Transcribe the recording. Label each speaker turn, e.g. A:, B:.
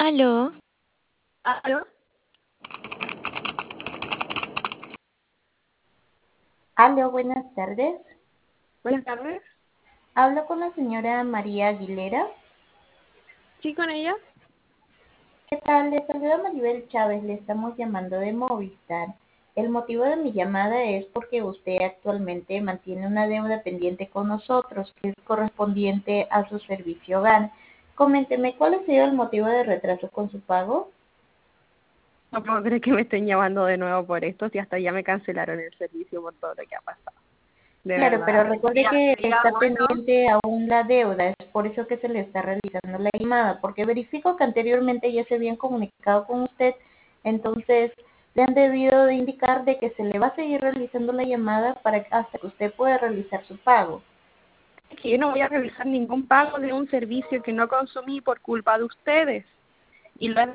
A: Aló,
B: ¿Aló?
C: Aló, buenas tardes.
B: Buenas tardes.
C: Hablo con la señora María Aguilera.
B: ¿Sí con ella?
C: ¿Qué tal? Le saluda Maribel Chávez, le estamos llamando de Movistar. El motivo de mi llamada es porque usted actualmente mantiene una deuda pendiente con nosotros, que es correspondiente a su servicio hogar. Coménteme, ¿cuál ha sido el motivo de retraso con su pago?
B: No puedo creer que me estén llamando de nuevo por esto, si hasta ya me cancelaron el servicio por todo lo que ha pasado. De
C: Claro, pero
B: verdad.
C: recuerde que está pendiente aún la deuda, es por eso que se le está realizando la llamada, porque verifico que anteriormente ya se habían comunicado con usted, entonces le han debido de indicar de que se le va a seguir realizando la llamada para hasta que usted pueda realizar su pago.
B: Es que yo no voy a realizar ningún pago de un servicio que no consumí por culpa de ustedes. Y lo he